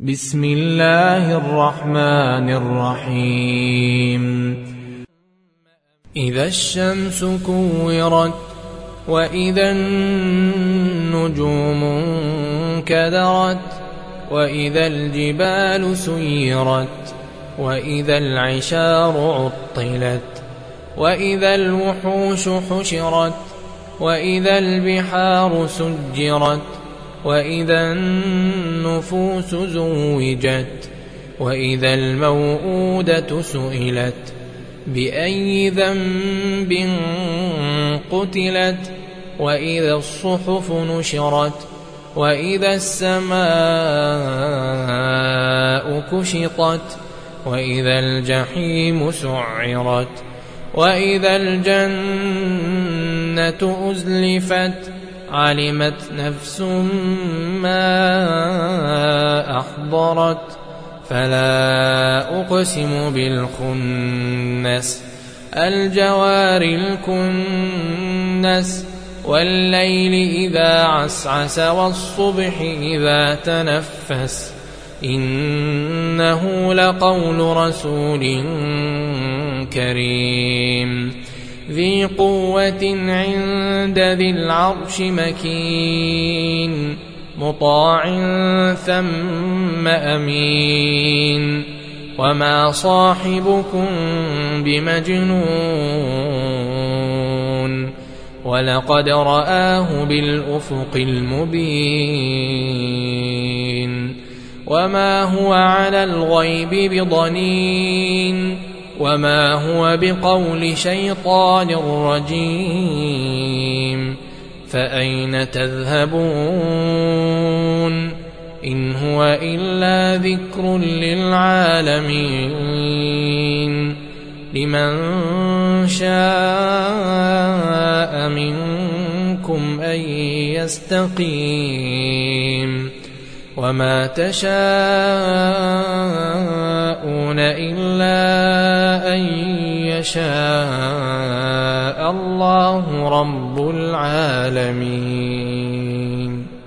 بسم الله الرحمن الرحيم إذا الشمس كورت وإذا النجوم انكدرت وإذا الجبال سيرت وإذا العشار عطلت وإذا الوحوش حشرت وإذا البحار سجرت وإذا النفوس زوجت وإذا الموءودة سئلت بأي ذنب قتلت وإذا الصحف نشرت وإذا السماء كشطت وإذا الجحيم سعرت وإذا الجنة أزلفت علمت نفس ما أحضرت فلا أقسم بالخنس الجوار الكنس والليل إذا عسعس والصبح إذا تنفس إنه لقول رسول كريم ذي قوة عند ذي العرش مكين مطاع ثم أمين وما صاحبكم بمجنون ولقد رآه بالأفق المبين وما هو على الغيب بضنين وما هو بقول شيطان رجيم فأين تذهبون إن هو إلا ذكر للعالمين لمن شاء منكم أن يستقيم وما تشاءون إلا أن يشاء الله رب العالمين.